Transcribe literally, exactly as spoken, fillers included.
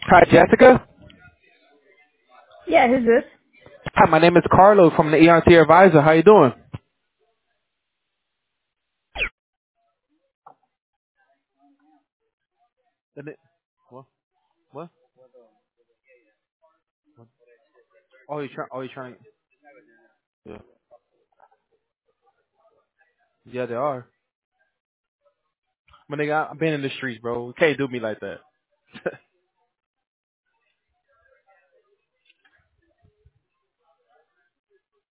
Hi, Jessica. Yeah, who's this? Hi, my name is Carlo from the E R T Advisor. How you doing? The ne- What? What? Oh, you trying? Oh, you trying? Yeah. Yeah, they are. But nigga, I've been in the streets, bro. You can't do me like that.